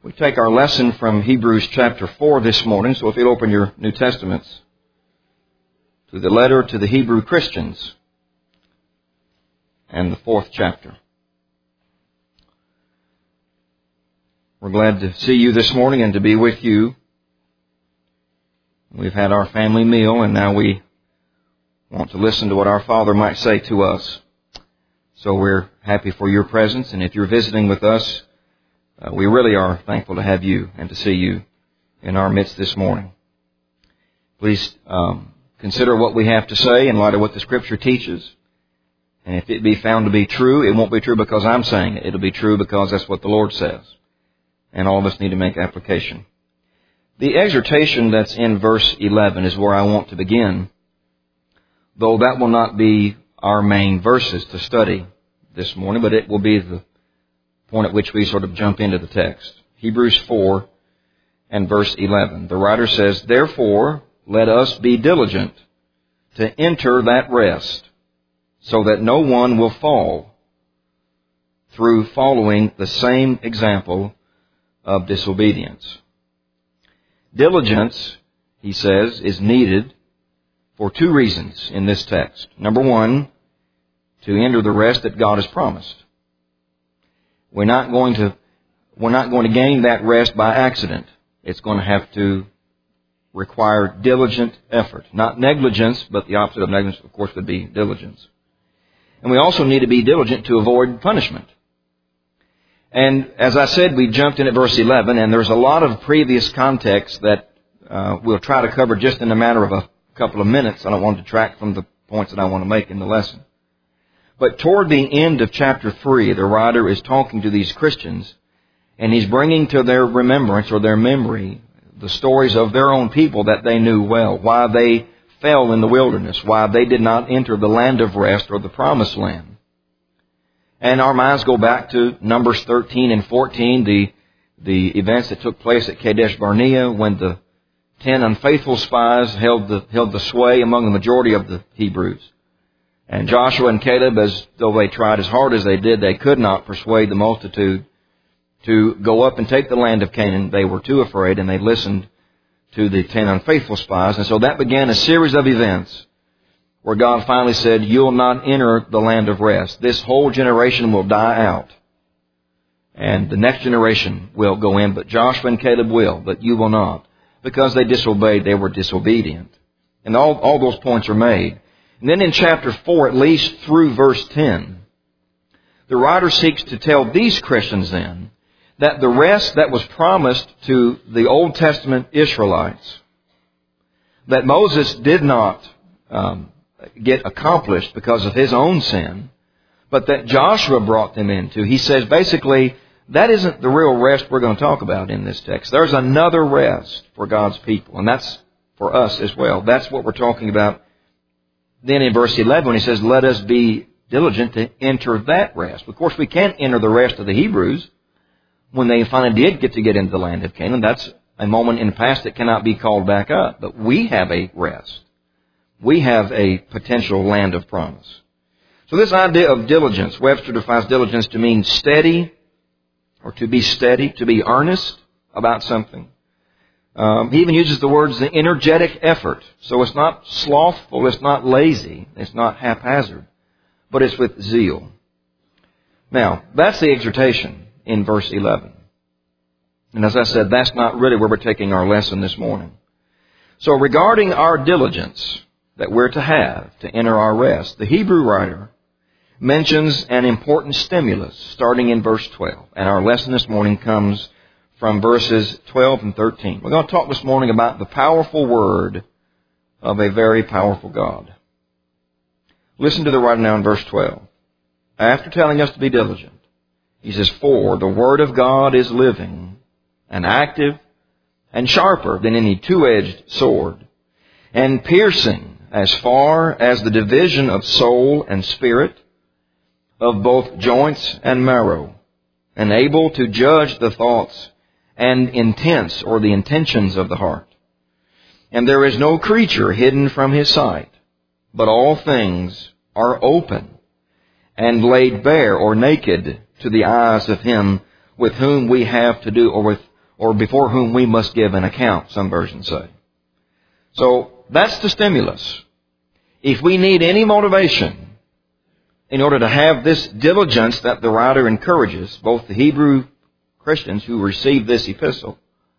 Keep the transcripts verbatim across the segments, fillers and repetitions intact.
We take our lesson from Hebrews chapter four this morning, so if you'll open your New Testaments to the letter to the Hebrew Christians and the fourth chapter. We're glad to see you this morning and to be with you. We've had our family meal and now we want to listen to what our Father might say to us. So we're happy for your presence, and if you're visiting with us, Uh, we really are thankful to have you and to see you in our midst this morning. Please um, consider what we have to say in light of what the Scripture teaches. And if it be found to be true, it won't be true because I'm saying it. It'll be true because that's what the Lord says. And all of us need to make application. The exhortation that's in verse eleven is where I want to begin, though that will not be our main verses to study this morning, but it will be the point at which we sort of jump into the text. Hebrews four and verse eleven. The writer says, "Therefore, let us be diligent to enter that rest, so that no one will fall through following the same example of disobedience." Diligence, he says, is needed for two reasons in this text. Number one, to enter the rest that God has promised. We're not going to, we're not going to gain that rest by accident. It's going to have to require diligent effort. Not negligence, but the opposite of negligence, of course, would be diligence. And we also need to be diligent to avoid punishment. And as I said, we jumped in at verse eleven, and there's a lot of previous context that uh, we'll try to cover just in a matter of a couple of minutes. I don't want to detract from the points that I want to make in the lesson. But toward the end of chapter three, the writer is talking to these Christians, and he's bringing to their remembrance or their memory the stories of their own people that they knew well, why they fell in the wilderness, why they did not enter the land of rest or the promised land. And our minds go back to Numbers thirteen and fourteen, the, the events that took place at Kadesh Barnea when the ten unfaithful spies held the, held the sway among the majority of the Hebrews. And Joshua and Caleb, as though they tried as hard as they did, they could not persuade the multitude to go up and take the land of Canaan. They were too afraid, and they listened to the ten unfaithful spies. And so that began a series of events where God finally said, "You'll not enter the land of rest. This whole generation will die out. And the next generation will go in, but Joshua and Caleb will, but you will not." Because they disobeyed, they were disobedient. And all, all those points are made. And then in chapter four, at least through verse ten, the writer seeks to tell these Christians then that the rest that was promised to the Old Testament Israelites, that Moses did not um, get accomplished because of his own sin, but that Joshua brought them into. He says basically, that isn't the real rest we're going to talk about in this text. There's another rest for God's people, and that's for us as well. That's what we're talking about. Then in verse eleven, when he says, "Let us be diligent to enter that rest." Of course, we can't enter the rest of the Hebrews when they finally did get to get into the land of Canaan. That's a moment in the past that cannot be called back up. But we have a rest. We have a potential land of promise. So this idea of diligence, Webster defines diligence to mean steady, or to be steady, to be earnest about something. Um, he even uses the words the energetic effort. So it's not slothful, it's not lazy, it's not haphazard, but it's with zeal. Now, that's the exhortation in verse eleven. And as I said, that's not really where we're taking our lesson this morning. So regarding our diligence that we're to have to enter our rest, the Hebrew writer mentions an important stimulus starting in verse twelve. And our lesson this morning comes from verses twelve and thirteen. We're going to talk this morning about the powerful word of a very powerful God. Listen to the writer now in verse twelve. After telling us to be diligent, he says, "For the word of God is living and active and sharper than any two-edged sword, and piercing as far as the division of soul and spirit, of both joints and marrow, and able to judge the thoughts and intents or the intentions of the heart. And there is no creature hidden from his sight, but all things are open and laid bare or naked to the eyes of him with whom we have to do, or with or before whom we must give an account, some versions say. So that's the stimulus. If we need any motivation in order to have this diligence that the writer encourages, both the Hebrew Christians who received this epistle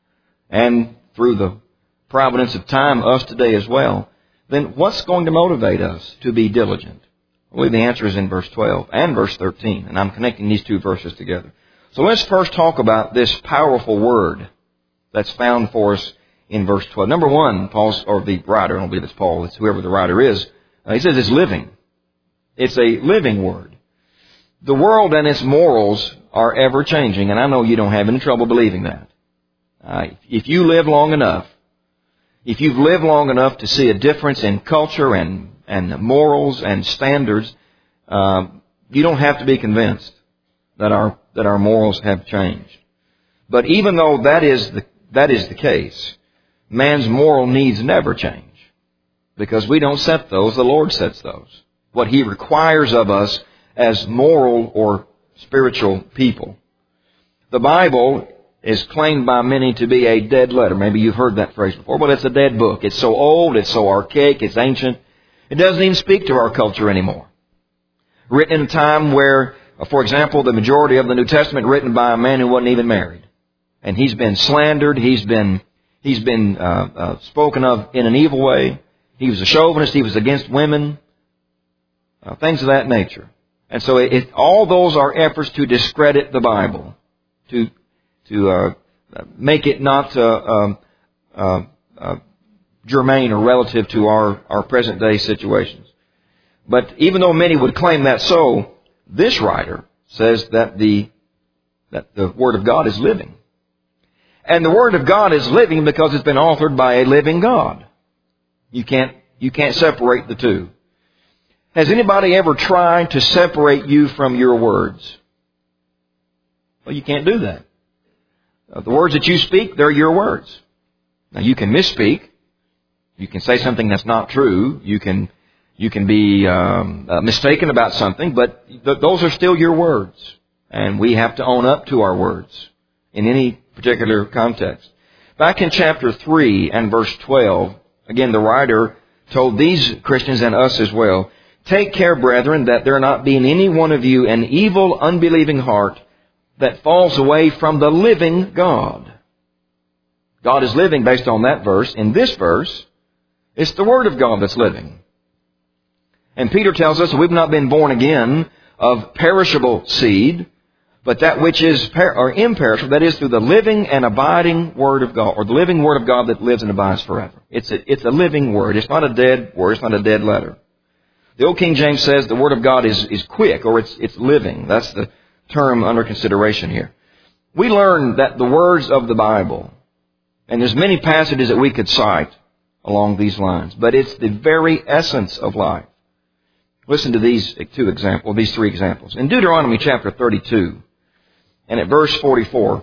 and through the providence of time, us today as well, then what's going to motivate us to be diligent? I believe the answer is in verse twelve and verse thirteen, and I'm connecting these two verses together. So let's first talk about this powerful word that's found for us in verse twelve. Number one, Paul's, or the writer, I don't believe it's Paul, it's whoever the writer is, uh, he says it's living. It's a living word. The world and its morals are ever changing, and I know you don't have any trouble believing that. Uh, if you live long enough, if you've lived long enough to see a difference in culture and, and morals and standards, uh, you don't have to be convinced that our that our morals have changed. But even though that is the that is the case, man's moral needs never change. Because we don't set those, the Lord sets those. What He requires of us as moral or spiritual people. The Bible is claimed by many to be a dead letter. Maybe you've heard that phrase before, but it's a dead book. It's so old, it's so archaic, it's ancient. It doesn't even speak to our culture anymore. Written in a time where, for example, the majority of the New Testament written by a man who wasn't even married. And he's been slandered, he's been he's been uh, uh, spoken of in an evil way. He was a chauvinist, he was against women, uh, things of that nature. And so it, it, all those are efforts to discredit the Bible, to to uh, make it not uh, um, uh, uh, germane or relative to our, our present day situations. But even though many would claim that so, this writer says that the that the Word of God is living. And the Word of God is living because it's been authored by a living God. You can't you can't separate the two. Has anybody ever tried to separate you from your words? Well, you can't do that. The words that you speak, they're your words. Now, you can misspeak. You can say something that's not true. You can you can be um, uh, mistaken about something, but th- those are still your words. And we have to own up to our words in any particular context. Back in chapter three and verse twelve, again, the writer told these Christians and us as well, "Take care, brethren, that there not be in any one of you an evil, unbelieving heart that falls away from the living God." God is living based on that verse. In this verse, it's the Word of God that's living. And Peter tells us we've not been born again of perishable seed, but that which is per- or imperishable, that is through the living and abiding Word of God, or the living Word of God that lives and abides forever. It's a, it's a living Word. It's not a dead word. It's not a dead letter. The Old King James says the Word of God is, is quick, or it's, it's living. That's the term under consideration here. We learn that the words of the Bible, and there's many passages that we could cite along these lines, but it's the very essence of life. Listen to these two examples, these three examples. In Deuteronomy chapter thirty-two, and at verse forty-four,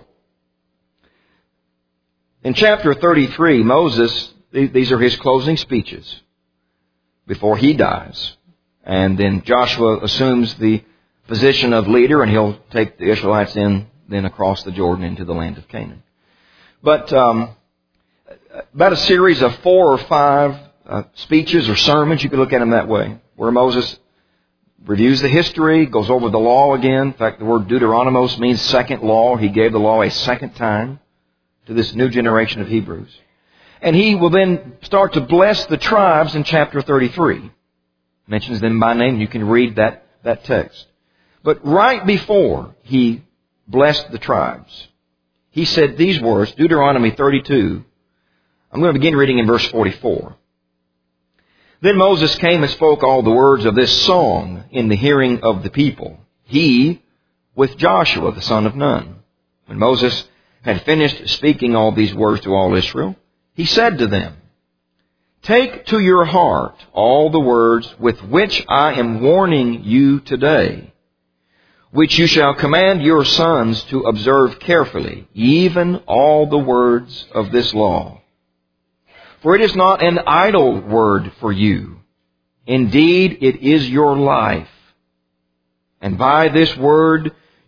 in chapter thirty-three, Moses, these are his closing speeches before he dies. And then Joshua assumes the position of leader, and he'll take the Israelites in, then across the Jordan into the land of Canaan. But um, about a series of four or five uh, speeches or sermons, you could look at them that way, where Moses reviews the history, goes over the law again. In fact, the word Deuteronomos means second law. He gave the law a second time to this new generation of Hebrews. And he will then start to bless the tribes in chapter thirty-three. Mentions them by name. You can read that, that text. But right before he blessed the tribes, he said these words, Deuteronomy thirty-two. I'm going to begin reading in verse forty-four. "Then Moses came and spoke all the words of this song in the hearing of the people, he with Joshua the son of Nun. When Moses had finished speaking all these words to all Israel, he said to them, Take to your heart all the words with which I am warning you today, which you shall command your sons to observe carefully, even all the words of this law. For it is not an idle word for you. Indeed, it is your life. And by this word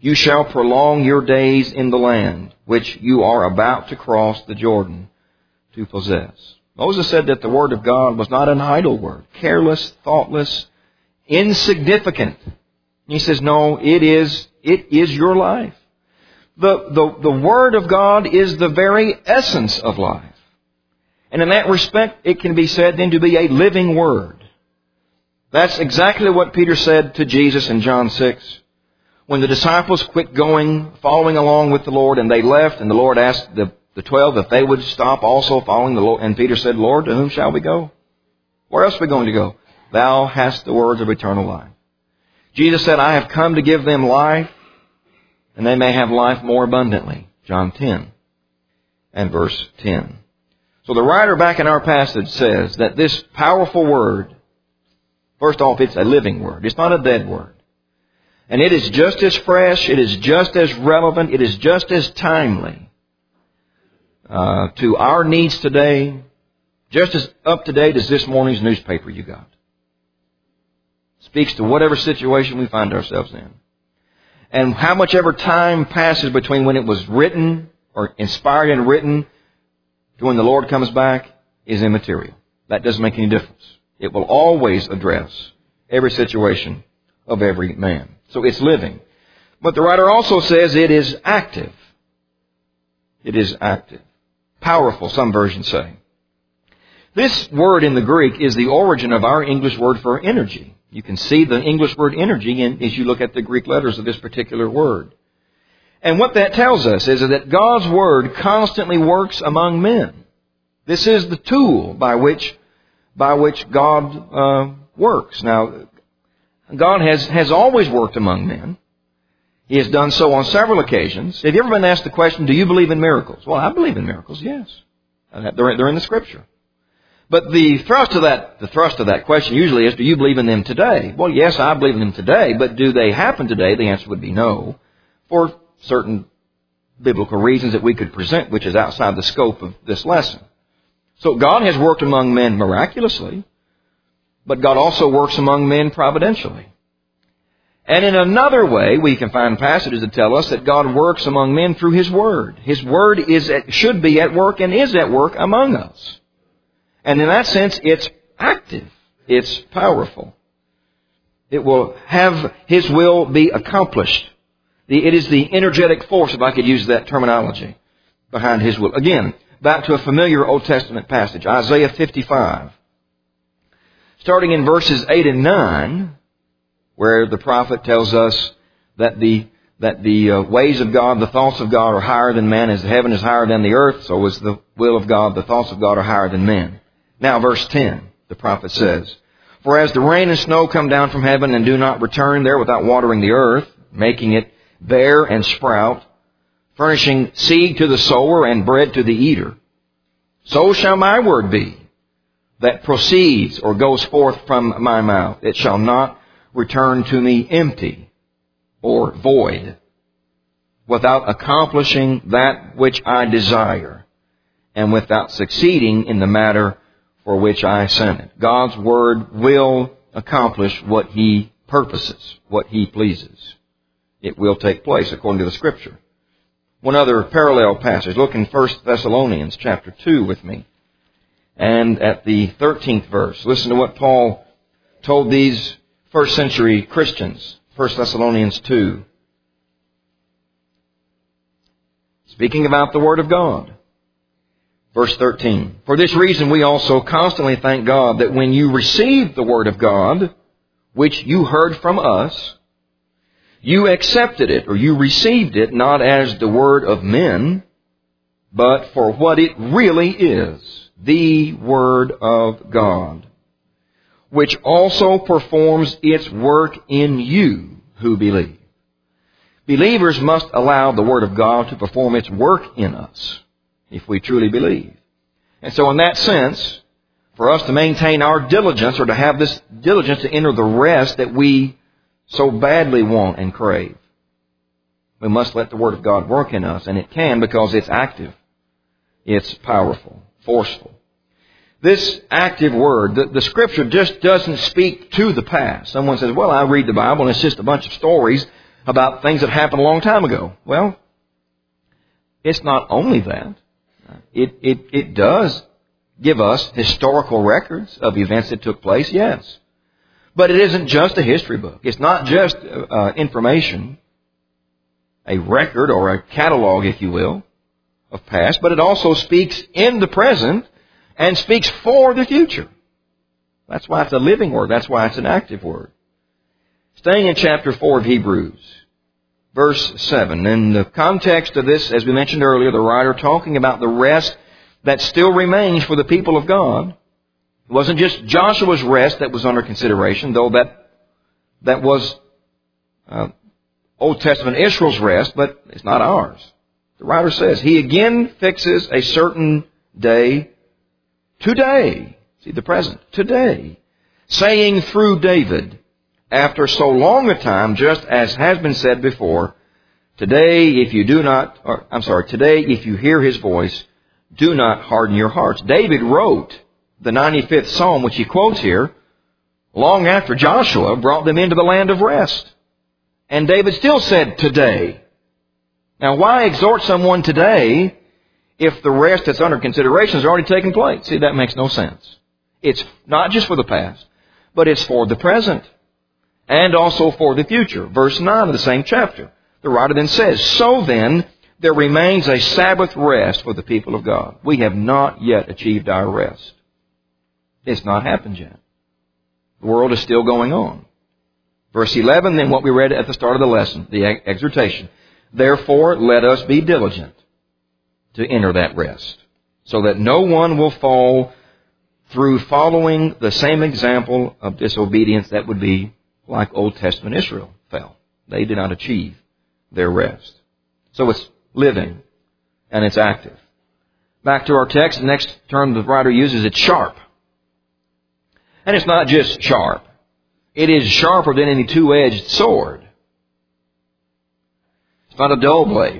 you shall prolong your days in the land which you are about to cross the Jordan to possess. Moses said that the Word of God was not an idle word, careless, thoughtless, insignificant. He says, no, it is, it is your life. The, the, the Word of God is the very essence of life. And in that respect, it can be said then to be a living Word. That's exactly what Peter said to Jesus in John six. When the disciples quit going, following along with the Lord, and they left, and the Lord asked the, the twelve if they would stop also following the Lord. And Peter said, Lord, to whom shall we go? Where else are we going to go? Thou hast the words of eternal life. Jesus said, I have come to give them life, and they may have life more abundantly. John ten and verse ten. So the writer back in our passage says that this powerful Word, first off, it's a living Word. It's not a dead Word. And it is just as fresh, it is just as relevant, it is just as timely uh, to our needs today, just as up to date as this morning's newspaper you got. Speaks to whatever situation we find ourselves in. And how much ever time passes between when it was written or inspired and written to when the Lord comes back is immaterial. That doesn't make any difference. It will always address every situation of every man. So it's living. But the writer also says it is active. It is active. Powerful, some versions say. This word in the Greek is the origin of our English word for energy. You can see the English word energy in, as you look at the Greek letters of this particular word. And what that tells us is that God's Word constantly works among men. This is the tool by which, by which God uh, works. Now, God has, has always worked among men. He has done so on several occasions. Have you ever been asked the question, do you believe in miracles? Well, I believe in miracles, yes. They're, they're in the Scripture. But the thrust of that, the thrust of that question usually is, do you believe in them today? Well, yes, I believe in them today, but do they happen today? The answer would be no, for certain biblical reasons that we could present, which is outside the scope of this lesson. So God has worked among men miraculously, but God also works among men providentially. And in another way, we can find passages that tell us that God works among men through His Word. His Word is at, should be at work and is at work among us. And in that sense, it's active. It's powerful. It will have His will be accomplished. The, it is the energetic force, if I could use that terminology, behind His will. Again, back to a familiar Old Testament passage, Isaiah fifty-five. Starting in verses eight and nine, where the prophet tells us that the that the uh, ways of God, the thoughts of God are higher than man, as the heaven is higher than the earth, so is the will of God, the thoughts of God are higher than men. Now, verse ten, the prophet says, For as the rain and snow come down from heaven and do not return there without watering the earth, making it bear and sprout, furnishing seed to the sower and bread to the eater, so shall my word be that proceeds or goes forth from my mouth. It shall not return to me empty or void, without accomplishing that which I desire, and without succeeding in the matter for which I sent it. God's Word will accomplish what He purposes, what He pleases. It will take place according to the Scripture. One other parallel passage. Look in First Thessalonians chapter two with me. And at the thirteenth verse, listen to what Paul told these first century Christians. First Thessalonians two. Speaking about the Word of God. Verse thirteen. For this reason we also constantly thank God that when you received the Word of God, which you heard from us, you accepted it, or you received it, not as the word of men, but for what it really is, the Word of God, which also performs its work in you who believe. Believers must allow the Word of God to perform its work in us, if we truly believe. And so in that sense, for us to maintain our diligence, or to have this diligence to enter the rest that we so badly want and crave, we must let the Word of God work in us. And it can, because it's active. It's powerful, forceful. This active Word, the, the Scripture just doesn't speak to the past. Someone says, well, I read the Bible and it's just a bunch of stories. about things that happened a long time ago. Well, it's not only that. It, it, it does give us historical records of events that took place, yes. But it isn't just a history book. It's not just uh, information, a record or a catalog, if you will, of past, but it also speaks in the present and speaks for the future. That's why it's a living word. That's why it's an active word. Staying in chapter four of Hebrews, verse seven. In the context of this, as we mentioned earlier, the writer talking about the rest that still remains for the people of God. It wasn't just Joshua's rest that was under consideration, though that that was uh, Old Testament Israel's rest, but it's not ours. The writer says, He again fixes a certain day today. See, the present. Today. Saying through David, after so long a time, just as has been said before, today if you do not, or I'm sorry, today if you hear His voice, do not harden your hearts. David wrote the ninety-fifth Psalm, which he quotes here, long after Joshua brought them into the land of rest. And David still said, today. Now, why exhort someone today if the rest that's under consideration has already taken place? See, that makes no sense. It's not just for the past, but it's for the present and also for the future. Verse nine of the same chapter. The writer then says, so then, there remains a Sabbath rest for the people of God. We have not yet achieved our rest. It's not happened yet. The world is still going on. Verse eleven, then what we read at the start of the lesson, the exhortation. Therefore, let us be diligent to enter that rest, so that no one will fall through following the same example of disobedience that would be like Old Testament Israel fell. They did not achieve their rest. So it's living and it's active. Back to our text, the next term the writer uses, it's sharp. And it's not just sharp. It is sharper than any two-edged sword. It's not a dull blade.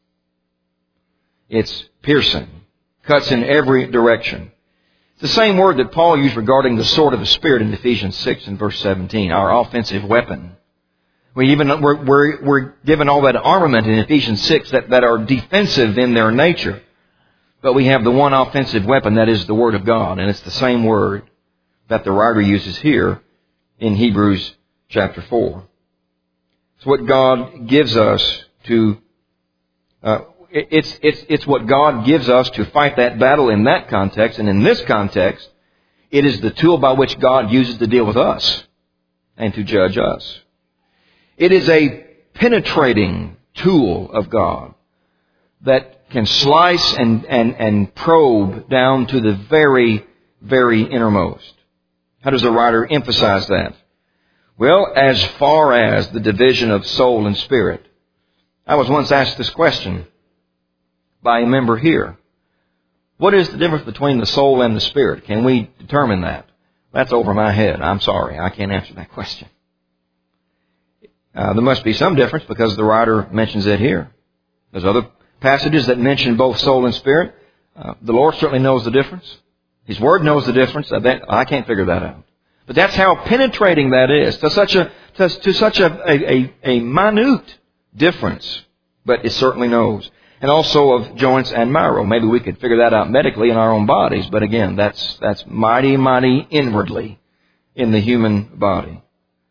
It's piercing. Cuts in every direction. It's the same word that Paul used regarding the sword of the Spirit in Ephesians six and verse seventeen, our offensive weapon. We even, we're, we're, we're given all that armament in Ephesians six that, that are defensive in their nature. But we have the one offensive weapon, that is the Word of God. And it's the same word that the writer uses here in Hebrews chapter four. It's what God gives us to, uh, it's, it's, it's what God gives us to fight that battle in that context. And in this context, it is the tool by which God uses to deal with us and to judge us. It is a penetrating tool of God that can slice and, and, and probe down to the very, very innermost. How does the writer emphasize that? Well, as far as the division of soul and spirit. I was once asked this question by a member here. What is the difference between the soul and the spirit? Can we determine that? That's over my head. I'm sorry. I can't answer that question. Uh, there must be some difference because the writer mentions it here. There's other passages that mention both soul and spirit. Uh, the Lord certainly knows the difference. His Word knows the difference. I can't figure that out. But that's how penetrating that is to such a to, to such a, a, a minute difference. But it certainly knows. And also of joints and marrow. Maybe we could figure that out medically in our own bodies. But again, that's that's mighty, mighty inwardly in the human body.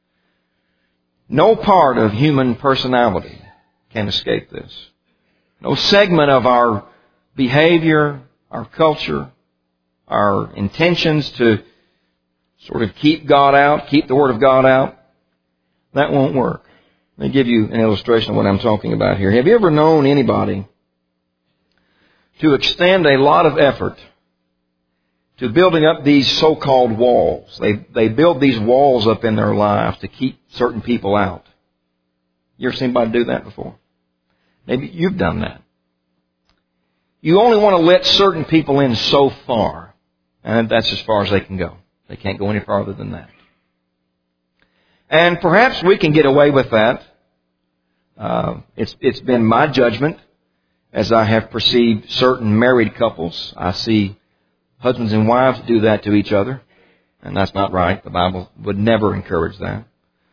No part of human personality can escape this. No segment of our behavior, our culture, our intentions to sort of keep God out, keep the Word of God out, that won't work. Let me give you an illustration of what I'm talking about here. Have you ever known anybody to extend a lot of effort to building up these so-called walls? They they build these walls up in their lives to keep certain people out. You ever seen anybody do that before? Maybe you've done that. You only want to let certain people in so far. And that's as far as they can go. They can't go any farther than that. And perhaps we can get away with that. Uh, it's it's been my judgment as I have perceived certain married couples. I see husbands and wives do that to each other. And that's not right. The Bible would never encourage that.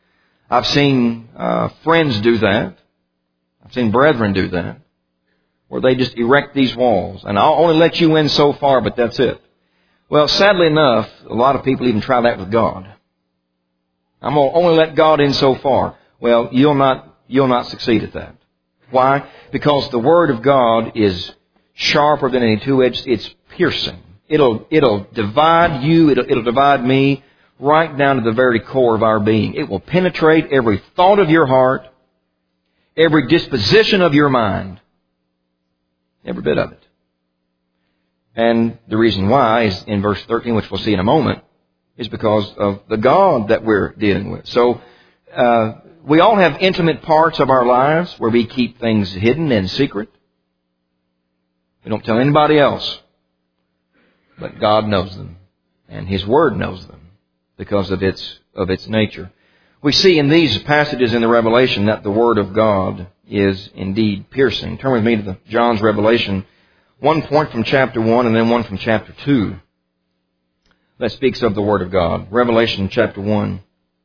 I've seen uh, friends do that. I've seen brethren do that, where they just erect these walls. And I'll only let you in so far, but that's it. Well, sadly enough, a lot of people even try that with God. I'm going to only let God in so far. Well, you'll not, you'll not succeed at that. Why? Because the Word of God is sharper than any two-edged. It's piercing. It'll, it'll divide you. It'll, it'll divide me right down to the very core of our being. It will penetrate every thought of your heart, every disposition of your mind, every bit of it. And the reason why is in verse thirteen, which we'll see in a moment, is because of the God that we're dealing with. So, uh, we all have intimate parts of our lives where we keep things hidden and secret. We don't tell anybody else. But God knows them. And His Word knows them because of its, of its nature. We see in these passages in the Revelation that the Word of God is indeed piercing. Turn with me to the John's Revelation. One point from chapter one and then one from chapter two that speaks of the Word of God. Revelation chapter one.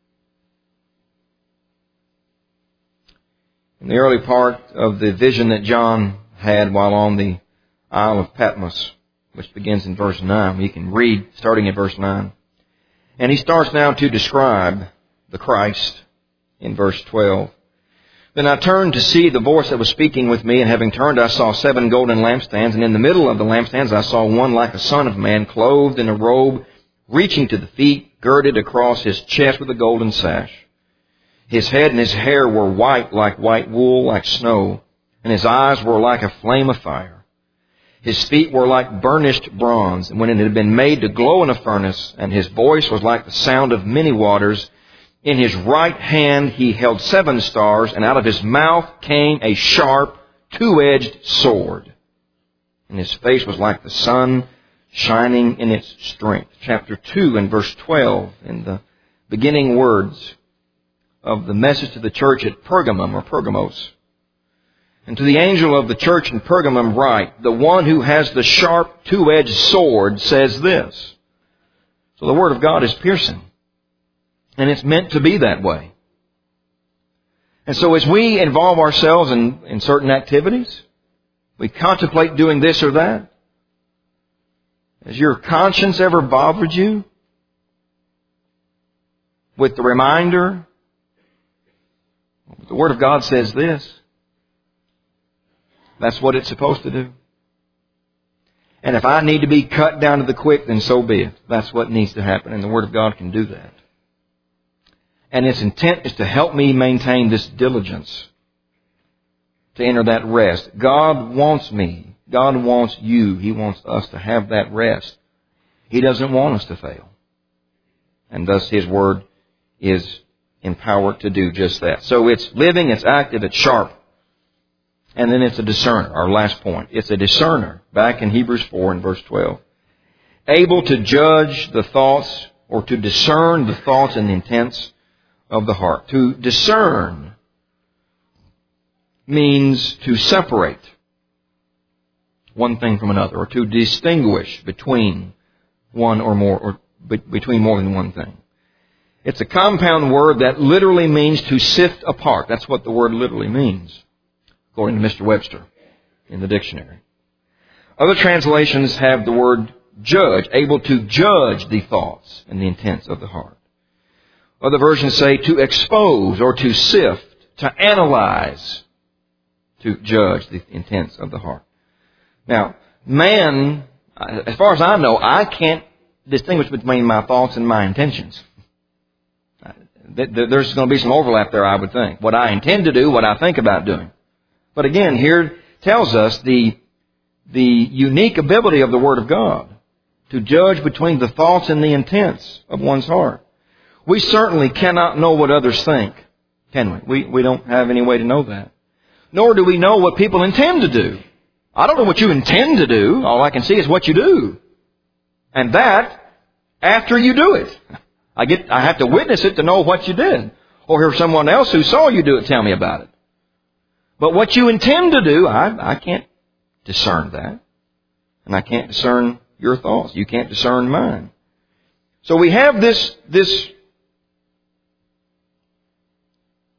In the early part of the vision that John had while on the Isle of Patmos, which begins in verse nine. You can read starting at verse nine. And he starts now to describe the Christ in verse twelve. Then I turned to see the voice that was speaking with me, and having turned I saw seven golden lampstands, and in the middle of the lampstands I saw one like a son of man, clothed in a robe reaching to the feet, girded across his chest with a golden sash. His head and his hair were white like white wool, like snow, and his eyes were like a flame of fire. His feet were like burnished bronze, and when it had been made to glow in a furnace, and his voice was like the sound of many waters. In his right hand he held seven stars, and out of his mouth came a sharp, two-edged sword. And his face was like the sun shining in its strength. Chapter two and verse twelve, in the beginning words of the message to the church at Pergamum or Pergamos. And to the angel of the church in Pergamum write, the one who has the sharp two-edged sword says this. So the Word of God is piercing. And it's meant to be that way. And so as we involve ourselves in, in certain activities, we contemplate doing this or that. Has your conscience ever bothered you with the reminder? The Word of God says this. That's what it's supposed to do. And if I need to be cut down to the quick, then so be it. That's what needs to happen, and the Word of God can do that. And its intent is to help me maintain this diligence to enter that rest. God wants me. God wants you. He wants us to have that rest. He doesn't want us to fail. And thus His Word is empowered to do just that. So it's living, it's active, it's sharp. And then it's a discerner, our last point. It's a discerner, back in Hebrews four and verse twelve. Able to judge the thoughts or to discern the thoughts and the intents of the heart. To discern means to separate one thing from another, or to distinguish between one or more, or be- between more than one thing. It's a compound word that literally means to sift apart. That's what the word literally means, according to Mister Webster in the dictionary. Other translations have the word judge, able to judge the thoughts and the intents of the heart. Other versions say to expose or to sift, to analyze, to judge the intents of the heart. Now, man, as far as I know, I can't distinguish between my thoughts and my intentions. There's going to be some overlap there, I would think. What I intend to do, what I think about doing. But again, here tells us the, the unique ability of the Word of God to judge between the thoughts and the intents of one's heart. We certainly cannot know what others think, can we? We, we don't have any way to know that. Nor do we know what people intend to do. I don't know what you intend to do. All I can see is what you do. And that after you do it. I get, I have to witness it to know what you did. Or hear someone else who saw you do it tell me about it. But what you intend to do, I, I can't discern that. And I can't discern your thoughts. You can't discern mine. So we have this, this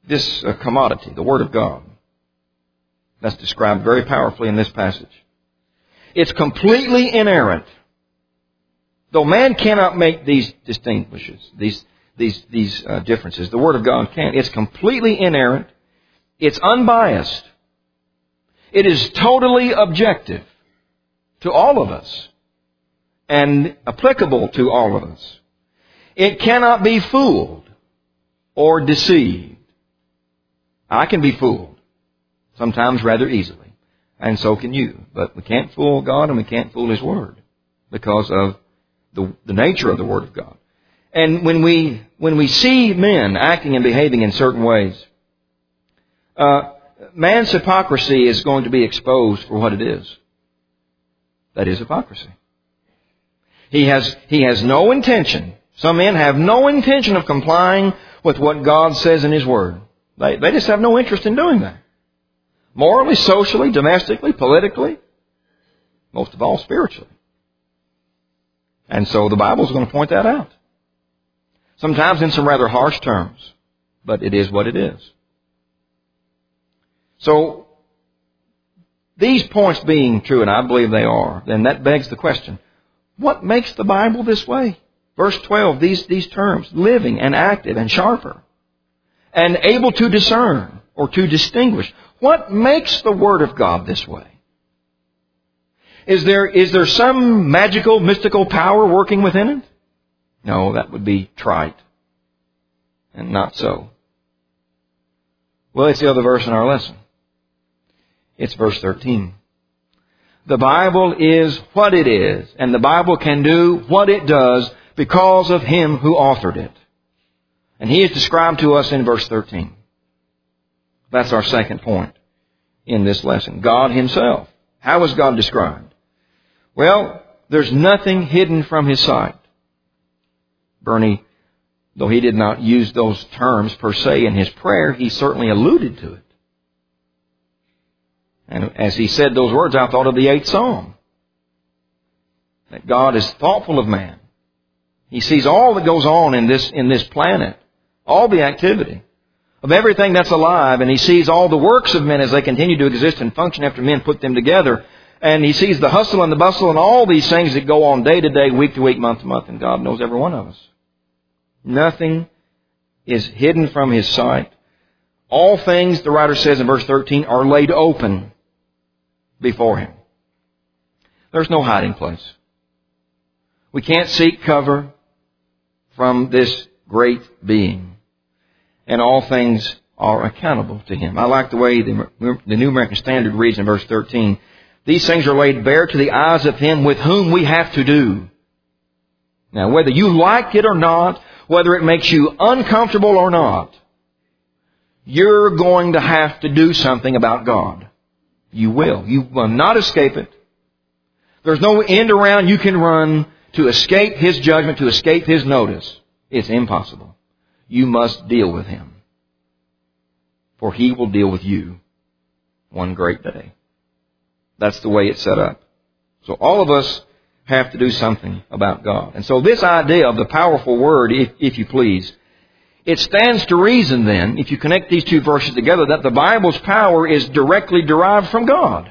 this uh, commodity, the Word of God, that's described very powerfully in this passage. It's completely inerrant. Though man cannot make these distinguishes, these these these uh, differences, the Word of God can. It's completely inerrant. It's unbiased. It is totally objective to all of us and applicable to all of us. It cannot be fooled or deceived. I can be fooled, sometimes rather easily, and so can you. But we can't fool God and we can't fool His Word because of the, the nature of the Word of God. And when we when we see men acting and behaving in certain ways, uh, man's hypocrisy is going to be exposed for what it is. That is hypocrisy. He has he has no intention. Some men have no intention of complying with what God says in His Word. They, they just have no interest in doing that. Morally, socially, domestically, politically, most of all spiritually. And so the Bible is going to point that out. Sometimes in some rather harsh terms, but it is what it is. So, these points being true, and I believe they are, then that begs the question, what makes the Bible this way? Verse twelve, these, these terms, living and active and sharper, and able to discern or to distinguish. What makes the Word of God this way? Is there, is there some magical, mystical power working within it? No, that would be trite. And not so. Well, it's the other verse in our lesson. It's verse thirteen. The Bible is what it is, and the Bible can do what it does because of Him who authored it. And He is described to us in verse thirteen. That's our second point in this lesson. God Himself. How is God described? Well, there's nothing hidden from His sight. Bernie, though he did not use those terms per se in his prayer, he certainly alluded to it. And as he said those words, I thought of the eighth Psalm. That God is thoughtful of man. He sees all that goes on in this, in this planet. All the activity of everything that's alive. And He sees all the works of men as they continue to exist and function after men put them together. And He sees the hustle and the bustle and all these things that go on day to day, week to week, month to month. And God knows every one of us. Nothing is hidden from His sight. All things, the writer says in verse thirteen, are laid open before Him. There's no hiding place. We can't seek cover from this great being. And all things are accountable to Him. I like the way the, the New American Standard reads in verse thirteen. These things are laid bare to the eyes of Him with whom we have to do. Now, whether you like it or not, whether it makes you uncomfortable or not, you're going to have to do something about God. You will. You will not escape it. There's no end around you can run to escape His judgment, to escape His notice. It's impossible. You must deal with Him. For He will deal with you one great day. That's the way it's set up. So all of us have to do something about God. And so this idea of the powerful Word, if, if you please, it stands to reason then, if you connect these two verses together, that the Bible's power is directly derived from God.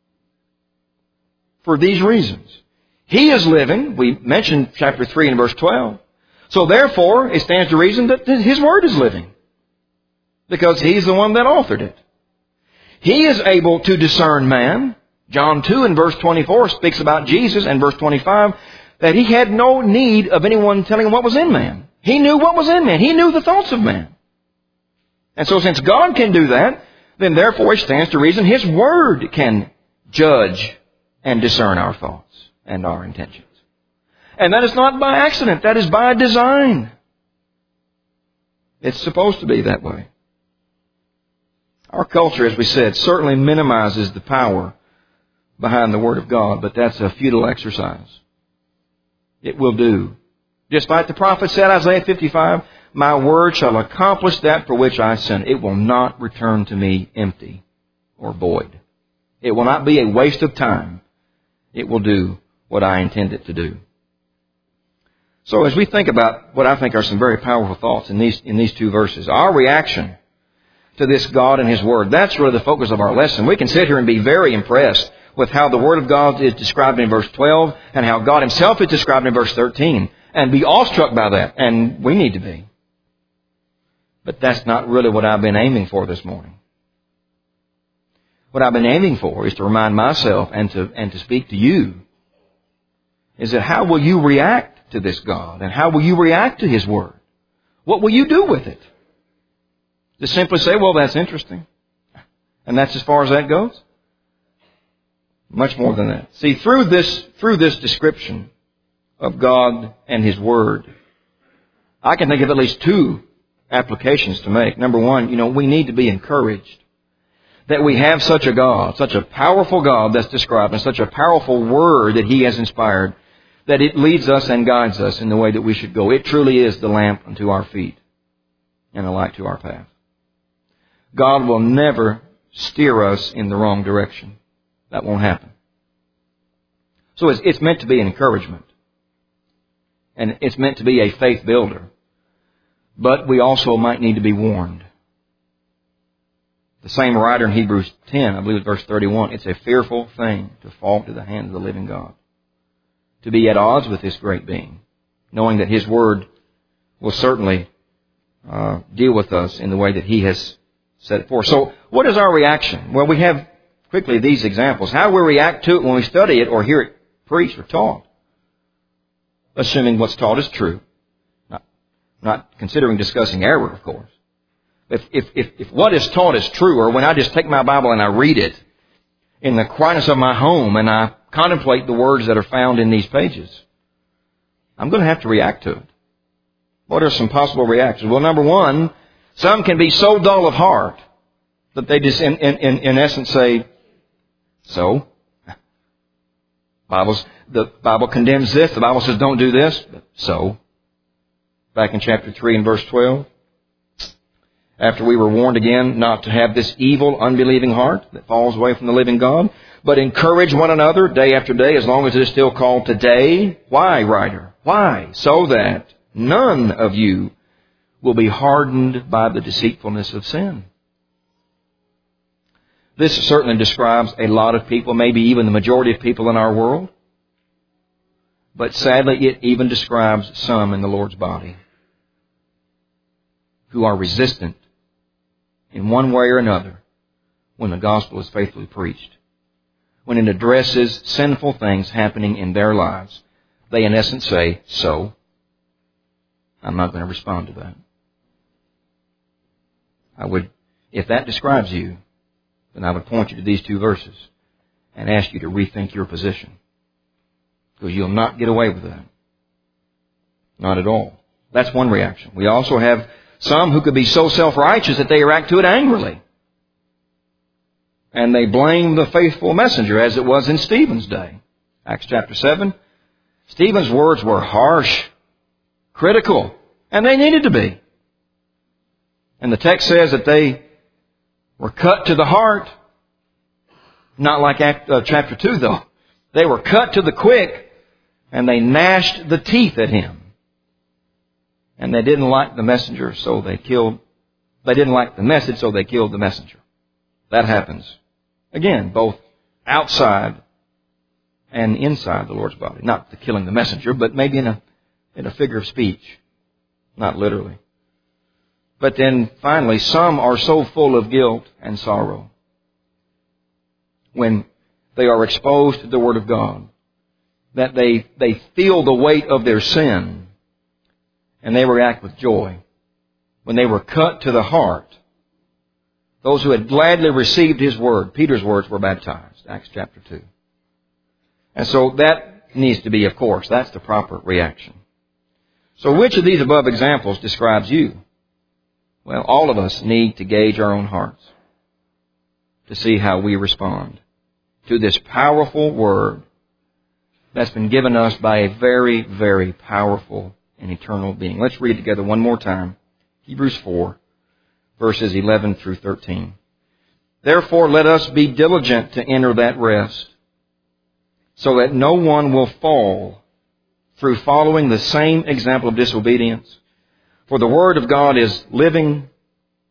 For these reasons. He is living. We mentioned chapter three and verse twelve. So therefore, it stands to reason that His Word is living. Because He's the one that authored it. He is able to discern man. John two and verse twenty-four speaks about Jesus, and verse twenty-five, that He had no need of anyone telling Him what was in man. He knew what was in man. He knew the thoughts of man. And so since God can do that, then therefore it stands to reason His Word can judge and discern our thoughts and our intentions. And that is not by accident. That is by design. It's supposed to be that way. Our culture, as we said, certainly minimizes the power behind the Word of God, but that's a futile exercise. It will do. Just like the prophet said, Isaiah fifty-five, my word shall accomplish that for which I sent. It will not return to me empty or void. It will not be a waste of time. It will do what I intend it to do. So as we think about what I think are some very powerful thoughts in these, in these two verses, our reaction to this God and His Word. That's really the focus of our lesson. We can sit here and be very impressed with how the Word of God is described in verse twelve and how God Himself is described in verse thirteen and be awestruck by that. And we need to be. But that's not really what I've been aiming for this morning. What I've been aiming for is to remind myself and to, and to speak to you is that how will you react to this God? And how will you react to His Word? What will you do with it? Just simply say, well, that's interesting. And that's as far as that goes? Much more than that. See, through this, through this description of God and His Word, I can think of at least two applications to make. Number one, you know, we need to be encouraged that we have such a God, such a powerful God that's described, and such a powerful Word that He has inspired, that it leads us and guides us in the way that we should go. It truly is the lamp unto our feet and a light to our path. God will never steer us in the wrong direction. That won't happen. So it's, it's meant to be an encouragement. And it's meant to be a faith builder. But we also might need to be warned. The same writer in Hebrews ten, I believe it's verse thirty-one, it's a fearful thing to fall into the hands of the living God. To be at odds with this great being, knowing that His Word will certainly uh, deal with us in the way that He has set forth. So what is our reaction? Well, we have quickly these examples. How we react to it when we study it or hear it preached or taught. Assuming what's taught is true. Not, not considering discussing error, of course. If, if, if, if what is taught is true, or when I just take my Bible and I read it in the quietness of my home and I contemplate the words that are found in these pages, I'm going to have to react to it. What are some possible reactions? Well, number one, some can be so dull of heart that they just, in, in, in essence, say, so? Bible's, the Bible condemns this. The Bible says don't do this. But so? Back in chapter three and verse twelve. After we were warned again not to have this evil, unbelieving heart that falls away from the living God, but encourage one another day after day, as long as it is still called today. Why, writer? Why? So that none of you will be hardened by the deceitfulness of sin. This certainly describes a lot of people, maybe even the majority of people in our world. But sadly, it even describes some in the Lord's body who are resistant in one way or another when the gospel is faithfully preached. When it addresses sinful things happening in their lives, they in essence say, so, I'm not going to respond to that. I would, if that describes you, then I would point you to these two verses and ask you to rethink your position. Because you'll not get away with that. Not at all. That's one reaction. We also have some who could be so self-righteous that they react to it angrily. And they blame the faithful messenger, as it was in Stephen's day. Acts chapter seven. Stephen's words were harsh, critical, and they needed to be. And the text says that they were cut to the heart. Not like Act, uh, chapter two, though. They were cut to the quick, and they gnashed the teeth at him. And they didn't like the messenger, so they killed. They didn't like the message, so they killed the messenger. That happens. Again, both outside and inside the Lord's body. Not the killing the messenger, but maybe in a, in a figure of speech. Not literally. But then finally, some are so full of guilt and sorrow when they are exposed to the Word of God that they, they feel the weight of their sin and they react with joy. When they were cut to the heart, those who had gladly received His Word, Peter's words, were baptized. Acts chapter two. And so that needs to be, of course, that's the proper reaction. So which of these above examples describes you? Well, all of us need to gauge our own hearts to see how we respond to this powerful Word that's been given us by a very, very powerful and eternal being. Let's read together one more time. Hebrews four, verses eleven through thirteen. Therefore, let us be diligent to enter that rest, so that no one will fall through following the same example of disobedience. For the Word of God is living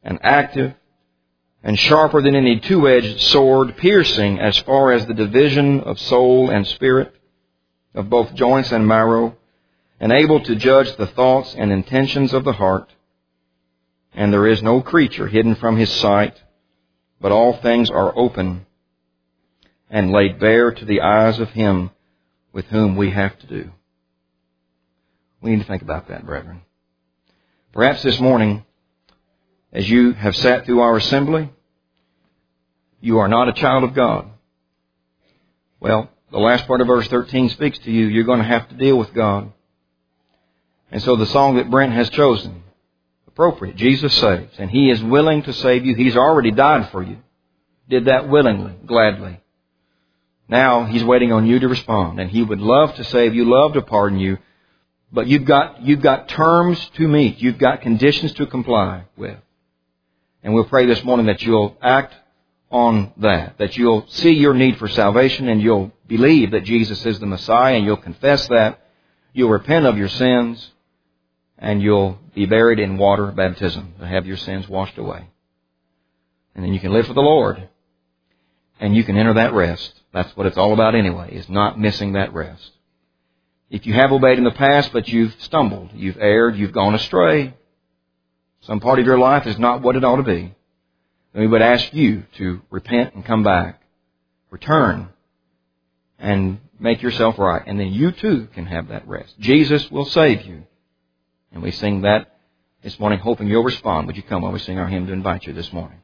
and active and sharper than any two-edged sword, piercing as far as the division of soul and spirit, of both joints and marrow, and able to judge the thoughts and intentions of the heart. And there is no creature hidden from His sight, but all things are open and laid bare to the eyes of Him with whom we have to do. We need to think about that, brethren. Perhaps this morning, as you have sat through our assembly, you are not a child of God. Well, the last part of verse thirteen speaks to you. You're going to have to deal with God. And so the song that Brent has chosen, appropriate. Jesus saves. And He is willing to save you. He's already died for you. Did that willingly, gladly. Now He's waiting on you to respond. And He would love to save you, love to pardon you. But you've got, you've got terms to meet. You've got conditions to comply with. And we'll pray this morning that you'll act on that. That you'll see your need for salvation and you'll believe that Jesus is the Messiah and you'll confess that. You'll repent of your sins and you'll be buried in water baptism to have your sins washed away. And then you can live for the Lord and you can enter that rest. That's what it's all about anyway, is not missing that rest. If you have obeyed in the past, but you've stumbled, you've erred, you've gone astray, some part of your life is not what it ought to be, then we would ask you to repent and come back, return, and make yourself right. And then you too can have that rest. Jesus will save you. And we sing that this morning, hoping you'll respond. Would you come while we sing our hymn to invite you this morning?